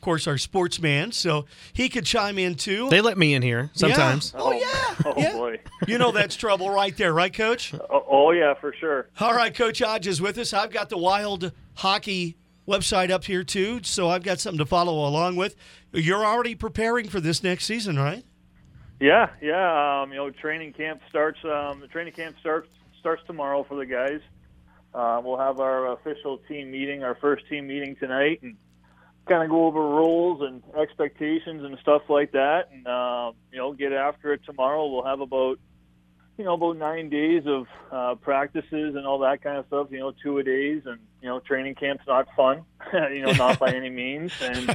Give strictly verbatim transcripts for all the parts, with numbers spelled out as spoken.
course, our sportsman, so he could chime in too. They let me in here sometimes. Yeah. Oh, yeah. Oh, yeah. boy. You know that's trouble right there, right, Coach? Oh, oh, yeah, for sure. All right, Coach Hodge is with us. I've got the Wild Hockey website up here, too, so I've got something to follow along with. You're already preparing for this next season, right? Yeah, yeah. Um, you know, training camp starts. Um, the training camp starts starts tomorrow for the guys. Uh, we'll have our official team meeting, our first team meeting tonight, and kind of go over roles and expectations and stuff like that. And um, you know, get after it tomorrow. We'll have about you know about nine days of uh, practices and all that kind of stuff. You know, two a days, and you know, training camp's not fun. you know, not by any means. And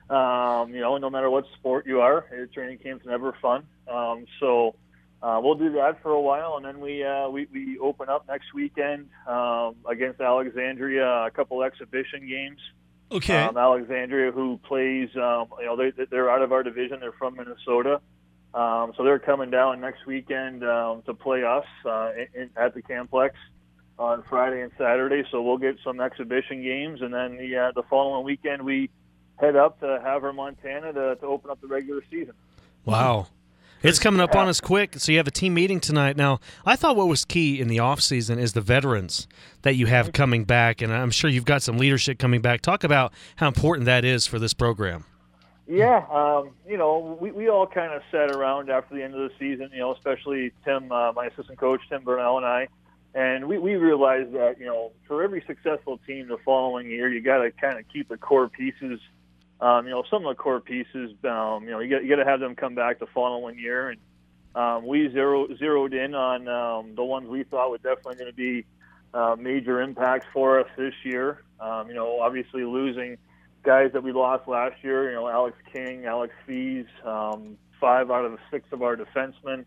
um, you know, no matter what sport you are, training camp's never fun. Um, so uh, we'll do that for a while, and then we uh, we, we open up next weekend um, against Alexandria, a couple exhibition games. Okay. Um, Alexandria, who plays, um, you know, they, they're out of our division. They're from Minnesota, um, so they're coming down next weekend um, to play us uh, in, at the Camplex on Friday and Saturday. So we'll get some exhibition games, and then the uh, the following weekend we head up to Havre, Montana, to, to open up the regular season. Wow. It's coming up on us quick, so you have a team meeting tonight. Now, I thought what was key in the offseason is the veterans that you have coming back, and I'm sure you've got some leadership coming back. Talk about how important that is for this program. Yeah, um, you know, we, we all kind of sat around after the end of the season, you know, especially Tim, uh, my assistant coach, Tim Burnell, and I, and we, we realized that, you know, for every successful team the following year, you got to kind of keep the core pieces. Um, you know, some of the core pieces, um, you know, you got you got to have them come back the following year, and um, we zero, zeroed in on um, the ones we thought were definitely going to be uh, major impacts for us this year. Um, you know, obviously losing guys that we lost last year. You know, Alex King, Alex Fees, um, five out of the six of our defensemen.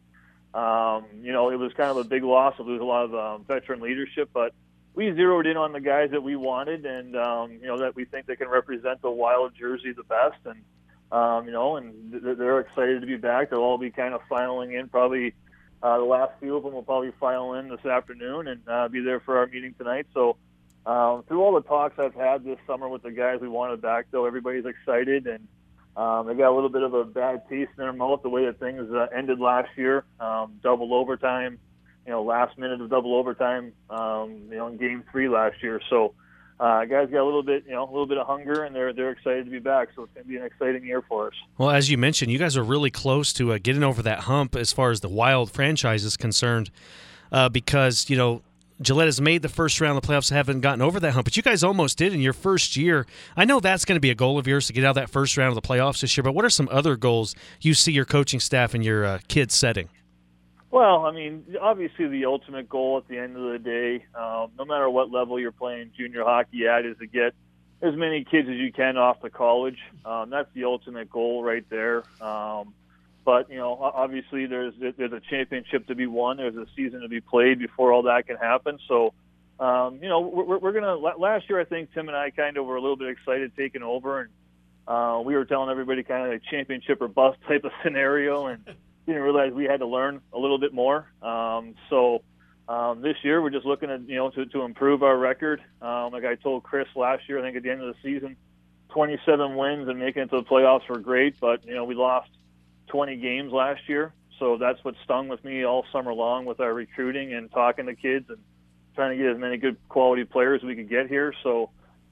Um, you know, it was kind of a big loss to lose a lot of um, veteran leadership, but we zeroed in on the guys that we wanted, and um, you know that we think they can represent the Wild jersey the best, and um, you know, and th- they're excited to be back. They'll all be kind of filing in. Probably uh, the last few of them will probably file in this afternoon and uh, be there for our meeting tonight. So um, through all the talks I've had this summer with the guys we wanted back, though, everybody's excited, and um, they got a little bit of a bad taste in their mouth the way that things uh, ended last year, um, double overtime. You know, last minute of double overtime, um, you know, in game three last year. So, uh, guys got a little bit, you know, a little bit of hunger, and they're they're excited to be back. So it's going to be an exciting year for us. Well, as you mentioned, you guys are really close to uh, getting over that hump as far as the Wild franchise is concerned, uh, because you know Gillette has made the first round of the playoffs, haven't gotten over that hump, but you guys almost did in your first year. I know that's going to be a goal of yours to get out of that first round of the playoffs this year. But what are some other goals you see your coaching staff and your uh, kids setting? Well, I mean, obviously the ultimate goal at the end of the day, um, no matter what level you're playing junior hockey at, is to get as many kids as you can off to college. Um, that's the ultimate goal right there. Um, but, you know, obviously there's there's a championship to be won. There's a season to be played before all that can happen. So, um, you know, we're, we're going to – last year I think Tim and I kind of were a little bit excited taking over, and uh, we were telling everybody kind of a championship or bust type of scenario, and – didn't realize we had to learn a little bit more. Um, so um, this year we're just looking at, you know, to, to improve our record. Um, like I told Chris last year, I think at the end of the season, twenty-seven wins and making it to the playoffs were great, but, you know, we lost twenty games last year. So that's what stung with me all summer long with our recruiting and talking to kids and trying to get as many good quality players as we could get here. So,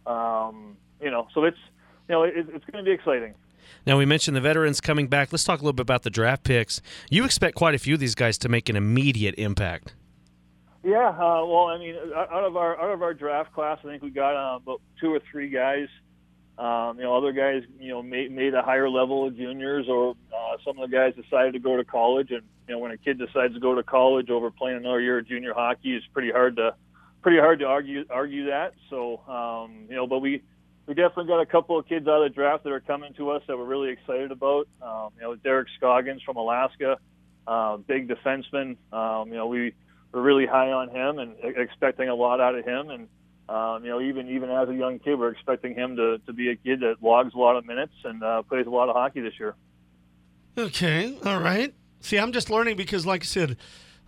um, you know, so it's, you know, it, it's going to be exciting. Now, we mentioned the veterans coming back. Let's talk a little bit about the draft picks. You expect quite a few of these guys to make an immediate impact. Yeah, uh, well, I mean, out of our out of our draft class, I think we got uh, about two or three guys. Um, you know, other guys, you know, made, made a higher level of juniors, or uh, some of the guys decided to go to college. And you know, when a kid decides to go to college over playing another year of junior hockey, it's pretty hard to pretty hard to argue argue that. So, um, you know, but we. We definitely got a couple of kids out of the draft that are coming to us that we're really excited about. Um, you know, Derek Scoggins from Alaska, uh, big defenseman. Um, you know, we we're really high on him and expecting a lot out of him. And um, you know, even even as a young kid, we're expecting him to, to be a kid that logs a lot of minutes and uh, plays a lot of hockey this year. Okay, all right. See, I'm just learning because, like I said,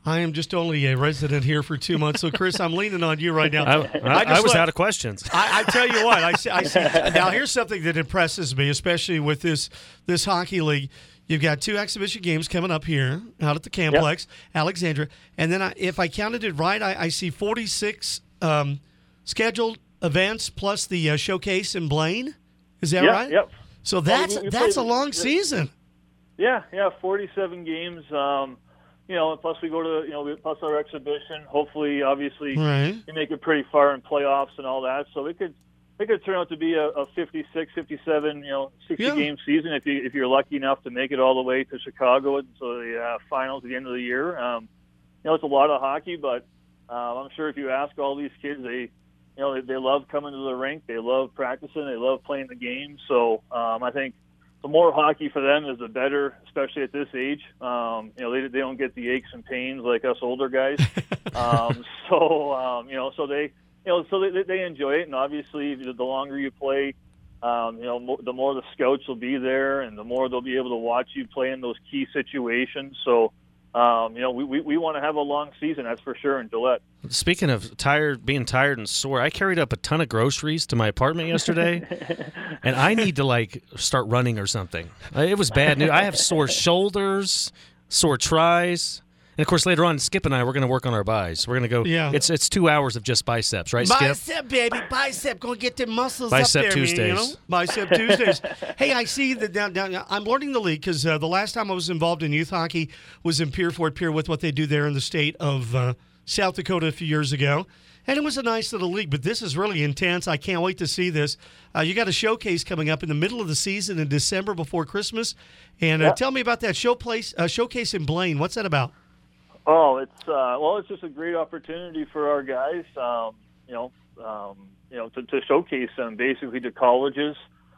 I am just only a resident here for two months, so Chris, I'm leaning on you right now. I, I, I was let, out of questions. I, I tell you what, I see, I see. Now, here's something that impresses me, especially with this this hockey league. You've got two exhibition games coming up here out at the Camplex, yep. Alexandria, and then I, if I counted it right, I, I see forty-six um, scheduled events plus the uh, showcase in Blaine. Is that yep, right? Yep. So that's well, we, we that's played, a long season. Yeah, yeah, forty-seven games. Um, you know, plus we go to you know plus our exhibition. Hopefully, obviously, right. we make it pretty far in playoffs and all that. So it could it could turn out to be a, a fifty-six, fifty-seven, you know, sixty yeah. game season if you if you're lucky enough to make it all the way to Chicago and so the uh, finals at the end of the year. Um, you know, it's a lot of hockey, but uh, I'm sure if you ask all these kids, they you know they, they love coming to the rink, they love practicing, they love playing the game. So um, I think the more hockey for them is the better, especially at this age. Um, you know, they they don't get the aches and pains like us older guys. um, so um, you know, so they. You know, so they, they enjoy it, and obviously, the longer you play, um, you know, the more the scouts will be there, and the more they'll be able to watch you play in those key situations. So, um, you know, we, we, we want to have a long season, that's for sure, in Gillette. Speaking of tired, being tired and sore, I carried up a ton of groceries to my apartment yesterday, and I need to like start running or something. It was bad news. I have sore shoulders, sore tries. And, of course, later on, Skip and I, we're going to work on our buys. We're going to go yeah. – it's it's two hours of just biceps, right, Skip? Bicep, baby, bicep. Go get them muscles bicep up there, Tuesdays. man, you know? Bicep Tuesdays. Hey, I see that now, now I'm learning the league because uh, the last time I was involved in youth hockey was in Pier Fort Pier with what they do there in the state of uh, South Dakota a few years ago. And it was a nice little league, but this is really intense. I can't wait to see this. Uh, you got a showcase coming up in the middle of the season in December before Christmas. And uh, yeah. tell me about that show place, uh, showcase in Blaine. What's that about? Oh, it's uh, well, it's just a great opportunity for our guys, um, you know, um, you know, to, to showcase them basically to colleges.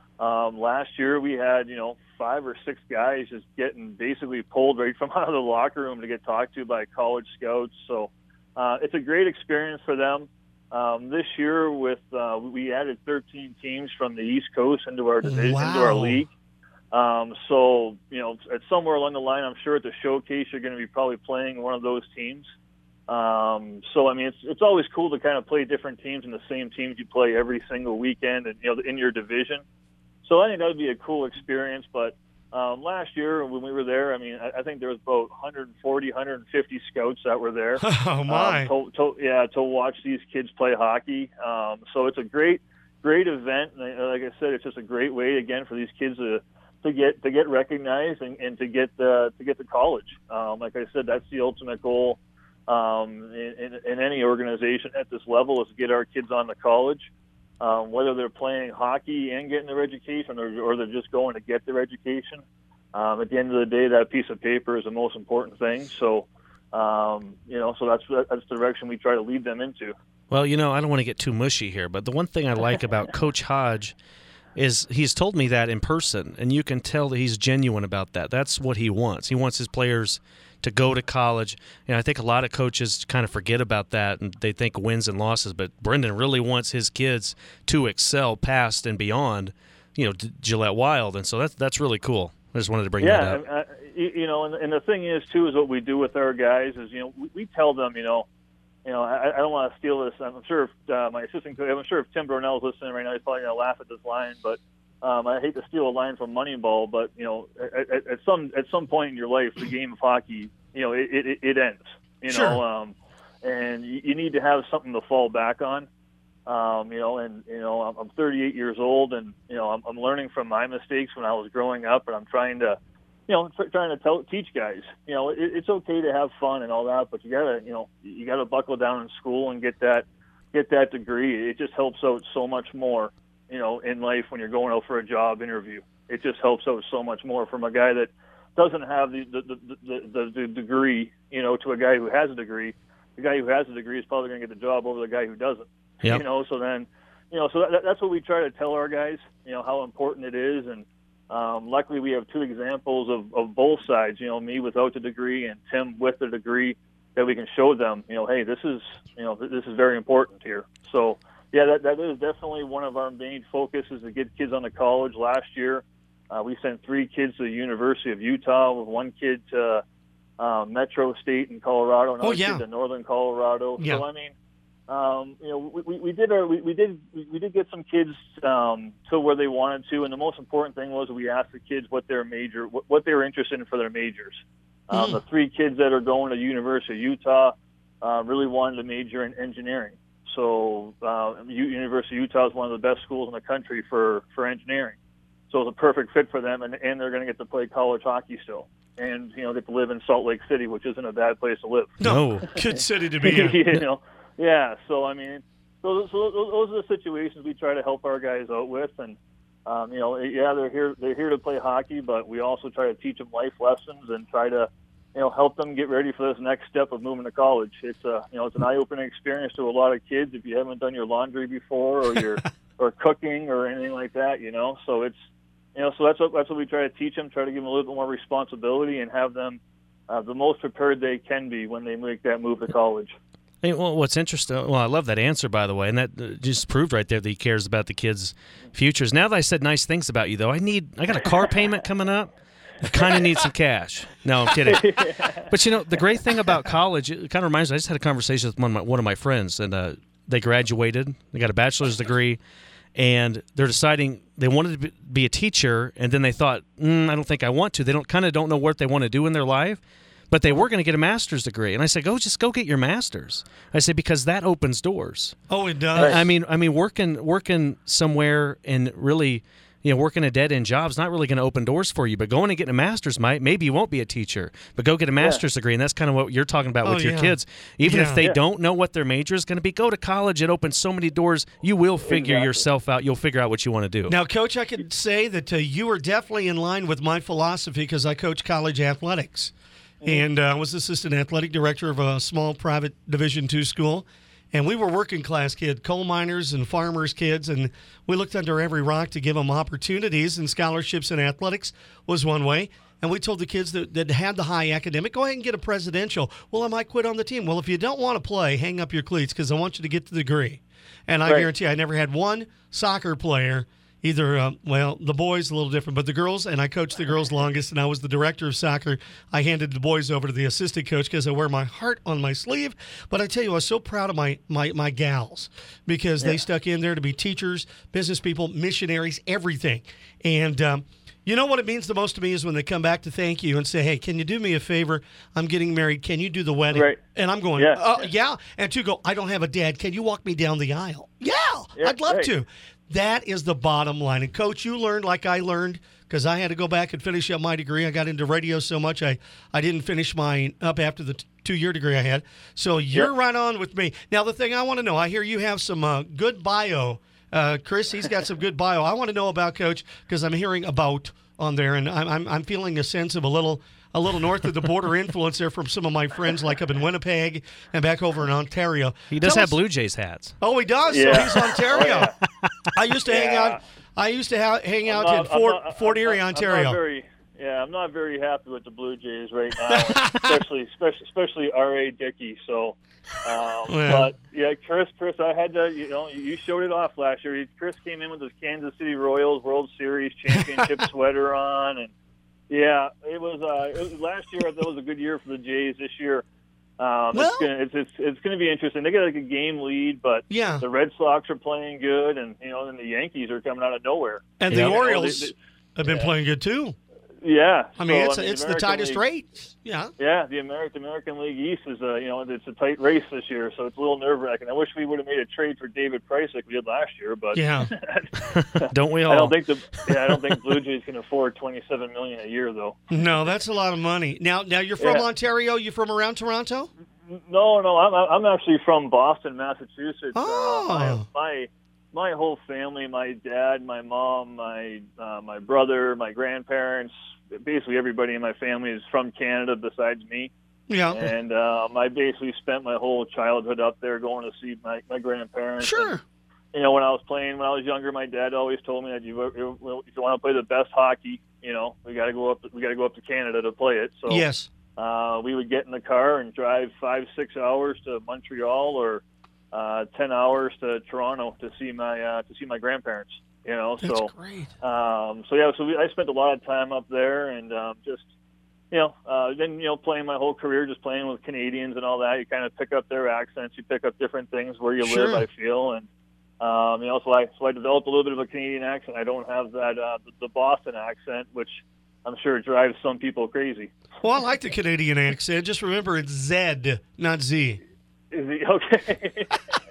Um, last year we had, you know, five or six guys just getting basically pulled right from out of the locker room to get talked to by college scouts. So uh, it's a great experience for them. Um, this year, with uh, we added thirteen teams from the East Coast into our division, wow. into our league. Um, so, you know, at somewhere along the line, I'm sure at the showcase you're going to be probably playing one of those teams. Um, so, I mean, it's it's always cool to kind of play different teams and the same teams you play every single weekend and, you know, in your division. So I think that would be a cool experience. But um, last year when we were there, I mean, I, I think there was about one forty, one fifty scouts that were there. Oh, my. Um, to, to, yeah, to watch these kids play hockey. Um, so it's a great, great event. And like I said, it's just a great way, again, for these kids to – to get to get recognized and, and to get the to get to college. Um, like I said, that's the ultimate goal um, in, in, in any organization at this level is to get our kids on to college, um, whether they're playing hockey and getting their education or, or they're just going to get their education. Um, at the end of the day, that piece of paper is the most important thing. So, um, you know, so that's that's the direction we try to lead them into. Well, you know, I don't want to get too mushy here, but the one thing I like about Coach Hodge is he's told me that in person, and you can tell that he's genuine about that. That's what he wants. He wants his players to go to college. And I think a lot of coaches kind of forget about that, and they think wins and losses. But Brendan really wants his kids to excel past and beyond, you know, Gillette Wild. And so that's, that's really cool. I just wanted to bring yeah, that up. Uh, you know, and, and the thing is, too, is what we do with our guys is, you know, we, we tell them, you know, You know, I, I don't want to steal this. I'm sure if uh, my assistant coach, I'm sure if Tim Brunell is listening right now, he's probably going to laugh at this line. But um, I hate to steal a line from Moneyball, but you know, at, at some at some point in your life, the game of hockey, you know, it it, it ends. You sure. know, um, and you, you need to have something to fall back on. Um, you know, and you know, I'm, I'm thirty-eight years old, and you know, I'm, I'm learning from my mistakes when I was growing up, and I'm trying to. You know, trying to tell, teach guys, you know, it, it's okay to have fun and all that, but you gotta, you know, you gotta buckle down in school and get that, get that degree. It just helps out so much more, you know, in life when you're going out for a job interview. It just helps out so much more from a guy that doesn't have the the, the, the, the, the degree, you know, to a guy who has a degree. The guy who has a degree is probably going to get the job over the guy who doesn't. Yep. You know, so then, you know, so that, that's what we try to tell our guys, you know, how important it is. And Um, luckily, we have two examples of, of both sides, you know, me without the degree and Tim with the degree that we can show them, you know, hey, this is, you know, this is very important here. So, yeah, that, that is definitely one of our main focuses to get kids on to college. Last year, uh, we sent three kids to the University of Utah with one kid to uh, Metro State in Colorado, and Oh, other yeah. kids in Northern Colorado. Yeah. So I mean, um, you know, we, we, we did our we, we did we did get some kids um, to where they wanted to, and the most important thing was we asked the kids what their major what, what they were interested in for their majors. Um, Mm. The three kids that are going to University of Utah uh, really wanted to major in engineering. So uh, U- University of Utah is one of the best schools in the country for, for engineering. So it's a perfect fit for them, and, and they're going to get to play college hockey still. And, you know, get to live in Salt Lake City, which isn't a bad place to live. No. Good city to be in. you know, yeah. So, I mean, so, so those are the situations we try to help our guys out with. And, um, you know, yeah, they're here, they're here to play hockey, but we also try to teach them life lessons and try to, you know, help them get ready for this next step of moving to college. It's a, you know, it's an eye-opening experience to a lot of kids if you haven't done your laundry before or your or cooking or anything like that. You know, so it's, you know, so that's what that's what we try to teach them. Try to give them a little bit more responsibility and have them uh, the most prepared they can be when they make that move to college. Hey, well, what's interesting, well, I love that answer, by the way, and that uh, just proved right there that he cares about the kids' futures. Now that I said nice things about you, though, I need, I got a car payment coming up. I kind of need some cash. No, I'm kidding. But, you know, the great thing about college, it kind of reminds me, I just had a conversation with one of my, one of my friends, and uh, they graduated. They got a bachelor's degree, and they're deciding they wanted to be a teacher, and then they thought, mm, I don't think I want to. They don't kind of don't know what they want to do in their life. But they were going to get a master's degree, and I said, "Go, just go get your master's." I said because that opens doors. Oh, it does. I mean, I mean, working working somewhere and really, you know, working a dead end job is not really going to open doors for you. But going and getting a master's might. Maybe you won't be a teacher, but go get a master's degree, and that's kind of what you're talking about Oh, with your yeah. kids. Even Yeah. if they Yeah. don't know what their major is going to be, go to college. It opens so many doors. You will figure Exactly. yourself out. You'll figure out what you want to do. Now, Coach, I could say that uh, you are definitely in line with my philosophy because I coach college athletics. And uh, I was assistant athletic director of a small private Division two school. And we were working class kids, coal miners and farmers' kids. And we looked under every rock to give them opportunities. And scholarships in athletics was one way. And we told the kids that, that had the high academic, go ahead and get a presidential. Well, I might quit on the team. Well, if you don't want to play, hang up your cleats because I want you to get the degree. And I Right. guarantee I never had one soccer player either, uh, well, the boys a little different, but the girls, and I coached the girls longest, and I was the director of soccer. I handed the boys over to the assistant coach because I wear my heart on my sleeve. But I tell you, I was so proud of my my, my gals because they stuck in there to be teachers, business people, missionaries, everything. And um, you know what it means the most to me is when they come back to thank you and say, hey, can you do me a favor? I'm getting married. Can you do the wedding? Right. And I'm going, Yeah. uh, yeah. And two go, I don't have a dad. Can you walk me down the aisle? Yeah, Yeah, I'd love right. to. That is the bottom line. And, Coach, you learned like I learned because I had to go back and finish up my degree. I got into radio so much I, I didn't finish mine up after the t- two-year degree I had. So you're Yep. right on with me. Now, the thing I want to know, I hear you have some uh, good bio. Uh, Chris, he's got some good bio. I want to know about Coach because I'm hearing about on there, and I'm, I'm, I'm feeling a sense of a little – a little north of the border influence there from some of my friends like up in Winnipeg and back over in Ontario. He does Tell have us- Blue Jays hats. Oh, he does. So Yeah. he's Ontario. I used to hang Yeah. out. I used to ha- hang out I'm in not- I'm Fort not- Fort I'm Erie, not- I'm Ontario. not very, yeah, I'm not very happy with the Blue Jays right now, especially especially especially R A Dickey. So, um, Yeah. but yeah, Chris, Chris, I had to, you know, you showed it off last year. Chris came in with his Kansas City Royals World Series championship sweater on, and yeah, it was. Uh, it was last year. I thought it was a good year for the Jays. This year, um, Well- it's gonna it's it's, it's gonna be interesting. They got like a game lead, but Yeah. the Red Sox are playing good, and you know, and the Yankees are coming out of nowhere. And Yeah. the You know, Orioles they- they- have been playing good too. Yeah, I mean, so, it's it's the American tightest League- race. Yeah. Yeah, the American American League East is a you know it's a tight race this year, so it's a little nerve wracking. I wish we would have made a trade for David Price like we did last year, but Yeah. Don't we all? I don't think the yeah I don't think Blue Jays can afford twenty seven million a year though. No, that's a lot of money. Now, now you're from Yeah. Ontario. You from around Toronto? No, no, I'm I'm actually from Boston, Massachusetts. Oh. Uh, my, my my whole family, my dad, my mom, my uh, my brother, my grandparents, basically everybody in my family is from Canada besides me. Yeah. And um, I basically spent my whole childhood up there going to see my, my grandparents. Sure. And, you know, when I was playing, when I was younger, my dad always told me that you, if you want to play the best hockey, you know, we got to go up. We got to go up to Canada to play it. So Yes. uh, we would get in the car and drive five, six hours to Montreal or uh, ten hours to Toronto to see my uh, to see my grandparents. You know, That's so great. um, so yeah, so we, I spent a lot of time up there, and um, just you know, uh, then, you know, playing my whole career, just playing with Canadians and all that, you kind of pick up their accents, you pick up different things where you Sure. live, I feel. And, um, you know, so I, so I developed a little bit of a Canadian accent. I don't have that, uh, the, the Boston accent, which I'm sure drives some people crazy. Well, I like the Canadian accent. Just remember it's Z, not Z. Is he okay?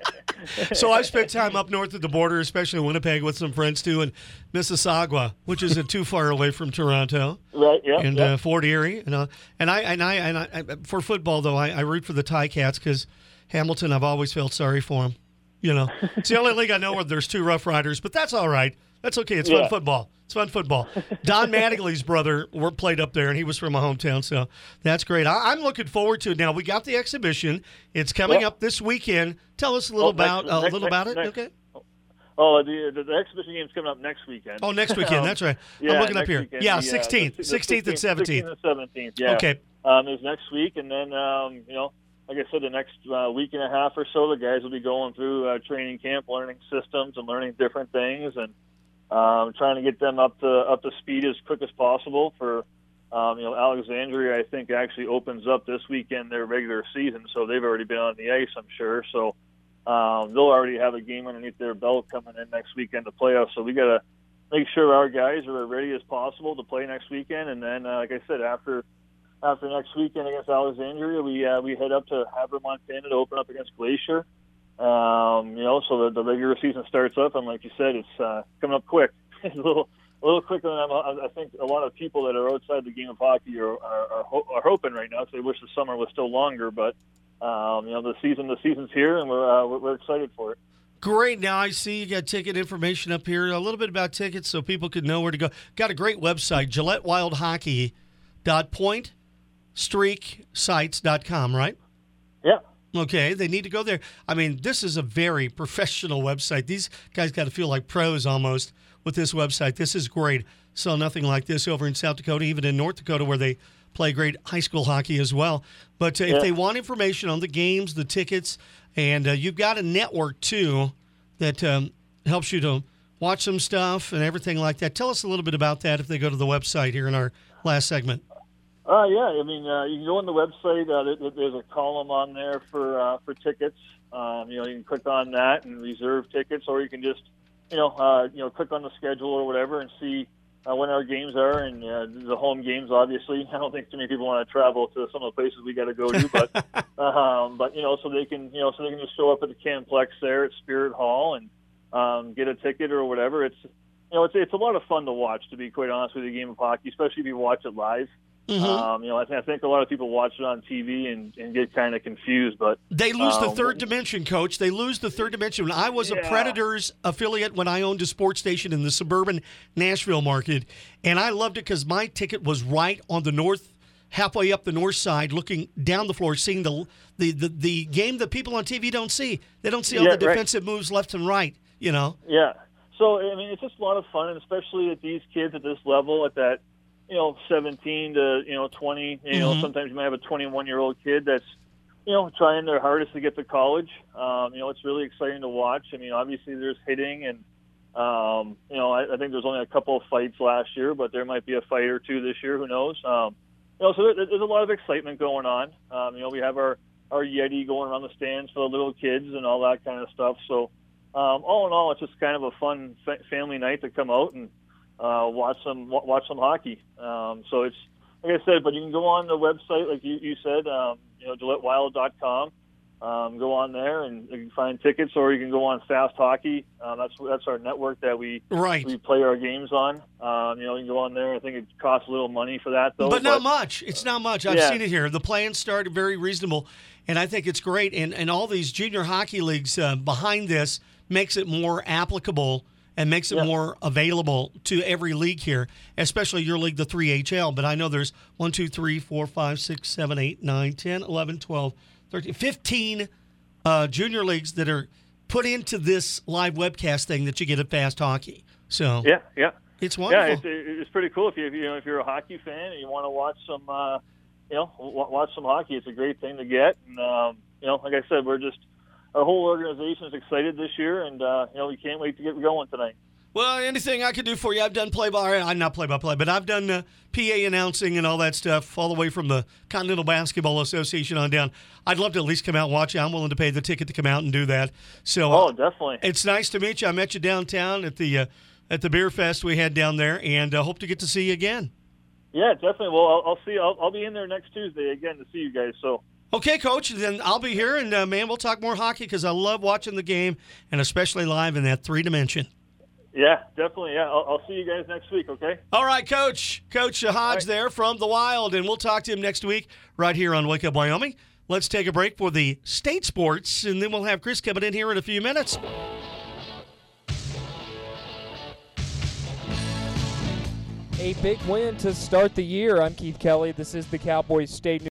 So I've spent time up north at the border, especially in Winnipeg, with some friends too, and Mississauga, which isn't too far away from Toronto, Right. Yeah. and yeah. uh, Fort Erie. And, uh, and I and I and I, I for football though, I, I root for the Ticats because Hamilton. I've always felt sorry for him. You know, it's the only league I know where there's two Rough Riders, but that's all right. That's okay. It's fun Yeah. football. It's fun football. Don Mattingly's brother worked, played up there, and he was from my hometown, so that's great. I, I'm looking forward to it. Now we got the exhibition. It's coming Yeah. up this weekend. Tell us a little Oh, next- about uh, a next- little about it. next- Okay. Oh, the, the the exhibition game's coming up next weekend. Oh, next weekend. Um, That's right. Yeah, I'm looking up next here. weekend, Yeah, the, uh, sixteenth, the- the sixteenth and seventeenth. sixteenth and seventeenth. Yeah. Okay. Um, is next week, and then um, you know, like I said, the next uh, week and a half or so, the guys will be going through uh, training camp, learning systems and learning different things, and um, trying to get them up to up to speed as quick as possible. For um, you know, Alexandria, I think actually opens up this weekend their regular season, so they've already been on the ice, I'm sure. So um, they'll already have a game underneath their belt coming in next weekend to playoffs. So we got to make sure our guys are as ready as possible to play next weekend, and then, uh, like I said, after. After next weekend against Alexandria, we uh, we head up to Havre, Montana to open up against Glacier. Um, you know, so the, the regular season starts up, and like you said, it's uh, coming up quick. It's a little a little quicker than I'm, I think a lot of people that are outside the game of hockey are are, are, ho- are hoping right now. So they wish the summer was still longer, but um, you know, the season the season's here, and we're uh, we're, we're excited for it. Great. Now I see you got ticket information up here. A little bit about tickets so people could know where to go. Got a great website, Gillette Wild Hockey dot point streak sites dot com, right? Yeah. Okay, they need to go there. I mean, this is a very professional website. These guys got to feel like pros almost with this website. This is great. So nothing like this over in South Dakota, even in North Dakota where they play great high school hockey as well. But uh, if Yeah. they want information on the games, the tickets, and uh, you've got a network too that um, helps you to watch some stuff and everything like that. Tell us a little bit about that if they go to the website here in our last segment. Uh, yeah, I mean, uh, you can go on the website. Uh, there, there's a column on there for uh, for tickets. Um, you know, you can click on that and reserve tickets, or you can just, you know, uh, you know, click on the schedule or whatever and see uh, when our games are, and uh, the home games. Obviously, I don't think too many people want to travel to some of the places we got to go to, but um, but you know, so they can, you know, so they can just show up at the Camplex there at Spirit Hall and um, get a ticket or whatever. It's, you know, it's it's a lot of fun to watch. To be quite honest with you, the game of hockey, especially if you watch it live. Mm-hmm. Um, you know, I, th- I think a lot of people watch it on T V and, and get kind of confused, but They lose the um, third dimension, Coach. They lose the third dimension. When I was a Yeah. Predators affiliate when I owned a sports station in the suburban Nashville market, and I loved it because my ticket was right on the north, halfway up the north side, looking down the floor, seeing the the, the, the game that people on T V don't see. They don't see all Yeah, the right. defensive moves left and right, you know. Yeah. So, I mean, it's just a lot of fun, and especially at these kids at this level, at that, you know, seventeen to, you know, twenty, you know, Mhm. sometimes you might have a twenty-one-year-old kid that's, you know, trying their hardest to get to college. Um, you know, it's really exciting to watch. I mean, obviously there's hitting, and, um, you know, I, I think there's only a couple of fights last year, but there might be a fight or two this year. Who knows? Um, you know, so there, there's a lot of excitement going on. Um, you know, we have our, our Yeti going around the stands for the little kids and all that kind of stuff. So, um, all in all, it's just kind of a fun fa- family night to come out and uh, watch some wa- watch some hockey. Um, so it's, like I said, but you can go on the website, like you, you said, um, you know, Gillette Wild dot com. Um, go on there and you can find tickets, or you can go on Fast Hockey. Um, that's that's our network that we Right. we play our games on. Um, you know, you can go on there. I think it costs a little money for that, though. But not much. It's not much. I've Yeah. seen it here. The plans started very reasonable, and I think it's great. And, and all these junior hockey leagues uh, behind this makes it more applicable and makes it Yeah. more available to every league here, especially your league, the three H L. But I know there's one, two, three, four, five, six, seven, eight, nine, ten, eleven, twelve, thirteen, fifteen uh, junior leagues that are put into this live webcast thing that you get at Fast Hockey. So Yeah, yeah. it's Yeah, wonderful. it's, it's pretty cool if you if you know if you're a hockey fan and you want to watch some uh, you know w- watch some hockey. It's a great thing to get, and um, you know, like I said, we're just our whole organization is excited this year, and uh, you know we can't wait to get going tonight. Well, anything I could do for you, I've done play-by, I'm not play-by-play, but I've done uh, P A announcing and all that stuff all the way from the Continental Basketball Association on down. I'd love to at least come out and watch you. I'm willing to pay the ticket to come out and do that. So, Oh, uh, definitely. it's nice to meet you. I met you downtown at the uh, at the beer fest we had down there, and uh, hope to get to see you again. Yeah, definitely. Well, I'll, I'll see. I'll, I'll be in there next Tuesday again to see you guys. So. Okay, Coach, then I'll be here, and, uh, man, we'll talk more hockey because I love watching the game, and especially live in that three-dimension. Yeah, definitely. Yeah, I'll, I'll see you guys next week, okay? All right, Coach. Coach Hodge right. there from the Wild, and we'll talk to him next week right here on Wake Up Wyoming. Let's take a break for the state sports, and then we'll have Chris coming in here in a few minutes. A big win to start the year. I'm Keith Kelly. This is the Cowboys State